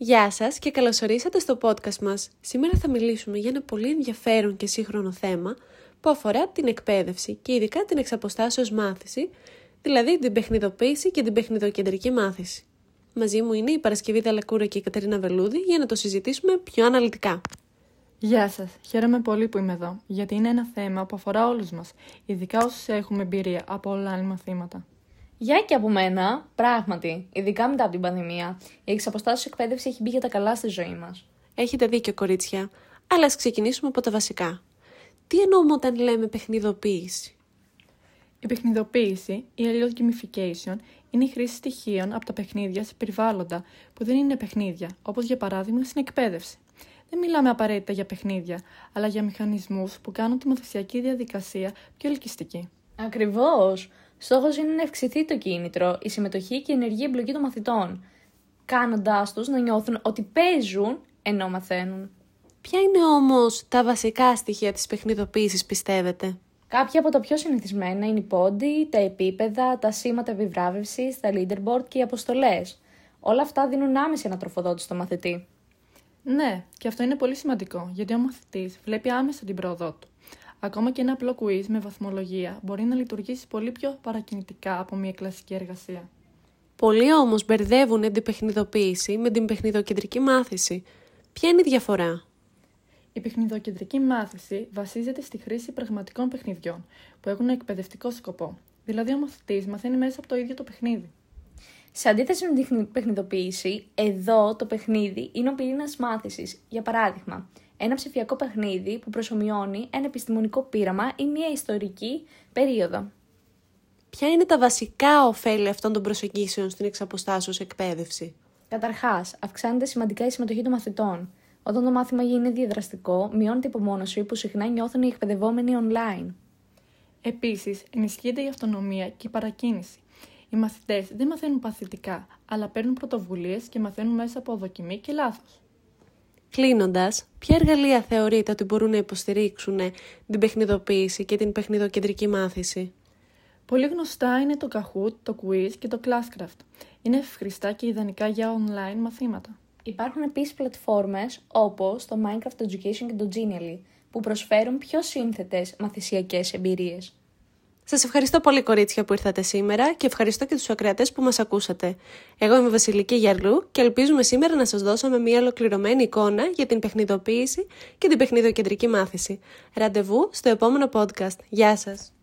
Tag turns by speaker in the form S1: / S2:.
S1: Γεια σας και καλώς ορίσατε στο podcast μας. Σήμερα θα μιλήσουμε για ένα πολύ ενδιαφέρον και σύγχρονο θέμα που αφορά την εκπαίδευση και ειδικά την εξαποστάσεως μάθηση, δηλαδή την παιχνιδοποίηση και την παιχνιδοκεντρική μάθηση. Μαζί μου είναι η Παρασκευή Δαλακούρα και η Κατερίνα Βελούδη για να το συζητήσουμε πιο αναλυτικά.
S2: Γεια σας, χαίρομαι πολύ που είμαι εδώ, γιατί είναι ένα θέμα που αφορά όλους μας, ειδικά όσους έχουμε εμπειρία από online μαθήματα.
S3: Γεια και από μένα, πράγματι, ειδικά μετά από την πανδημία, η εξαποστάσεως εκπαίδευση έχει μπει για τα καλά στη ζωή μας.
S1: Έχετε δίκιο, κορίτσια, αλλά ας ξεκινήσουμε από τα βασικά. Τι εννοούμε όταν λέμε παιχνιδοποίηση?
S2: Η παιχνιδοποίηση, ή αλλιώς gamification, είναι η χρήση στοιχείων από τα παιχνίδια σε περιβάλλοντα που δεν είναι παιχνίδια, όπως για παράδειγμα στην εκπαίδευση. Δεν μιλάμε απαραίτητα για παιχνίδια, αλλά για μηχανισμούς που κάνουν τη μαθησιακή διαδικασία πιο ελκυστική.
S3: Ακριβώς! Στόχος είναι να αυξηθεί το κίνητρο, η συμμετοχή και η ενεργή εμπλοκή των μαθητών, κάνοντάς τους να νιώθουν ότι παίζουν ενώ μαθαίνουν.
S1: Ποια είναι όμως τα βασικά στοιχεία της παιχνιδοποίησης, πιστεύετε?
S3: Κάποια από τα πιο συνηθισμένα είναι οι πόντοι, τα επίπεδα, τα σήματα επιβράβευσης, τα leaderboard και οι αποστολές. Όλα αυτά δίνουν άμεση ανατροφοδότηση στο μαθητή.
S2: Ναι, και αυτό είναι πολύ σημαντικό, γιατί ο μαθητής βλέπει άμεσα την πρόοδό του. Ακόμα και ένα απλό quiz με βαθμολογία μπορεί να λειτουργήσει πολύ πιο παρακινητικά από μια κλασική εργασία.
S1: Πολλοί όμως μπερδεύουν την παιχνιδοποίηση με την παιχνιδοκεντρική μάθηση. Ποια είναι η διαφορά?
S2: Η παιχνιδοκεντρική μάθηση βασίζεται στη χρήση πραγματικών παιχνιδιών που έχουν εκπαιδευτικό σκοπό. Δηλαδή, ο μαθητής μαθαίνει μέσα από το ίδιο το παιχνίδι.
S3: Σε αντίθεση με την παιχνιδοποίηση, εδώ το παιχνίδι είναι ο πυρήνας μάθησης. Για παράδειγμα, ένα ψηφιακό παιχνίδι που προσομοιώνει ένα επιστημονικό πείραμα ή μια ιστορική περίοδο.
S1: Ποια είναι τα βασικά ωφέλη αυτών των προσεγγίσεων στην εξαποστάσεως εκπαίδευση?
S3: Καταρχάς, αυξάνεται σημαντικά η συμμετοχή των μαθητών. Όταν το μάθημα γίνεται διαδραστικό, μειώνεται η υπομόνωση που συχνά νιώθουν οι εκπαιδευόμενοι online.
S2: Επίσης, ενισχύεται η αυτονομία και η παρακίνηση. Οι μαθητές δεν μαθαίνουν παθητικά, αλλά παίρνουν πρωτοβουλίες και μαθαίνουν μέσα από δοκιμή και λάθος.
S1: Κλείνοντας, ποια εργαλεία θεωρείτε ότι μπορούν να υποστηρίξουν την παιχνιδοποίηση και την παιχνιδοκεντρική μάθηση?
S2: Πολύ γνωστά είναι το Kahoot, το Quiz και το Classcraft. Είναι ευχρηστά και ιδανικά για online μαθήματα.
S3: Υπάρχουν επίσης πλατφόρμες όπως το Minecraft Education και το Genially, που προσφέρουν πιο σύνθετες μαθησιακές εμπειρίες.
S1: Σας ευχαριστώ πολύ, κορίτσια, που ήρθατε σήμερα και ευχαριστώ και τους ακροατές που μας ακούσατε. Εγώ είμαι Βασιλική Γιαρλού και ελπίζουμε σήμερα να σας δώσουμε μια ολοκληρωμένη εικόνα για την παιχνιδοποίηση και την παιχνιδοκεντρική μάθηση. Ραντεβού στο επόμενο podcast. Γεια σας!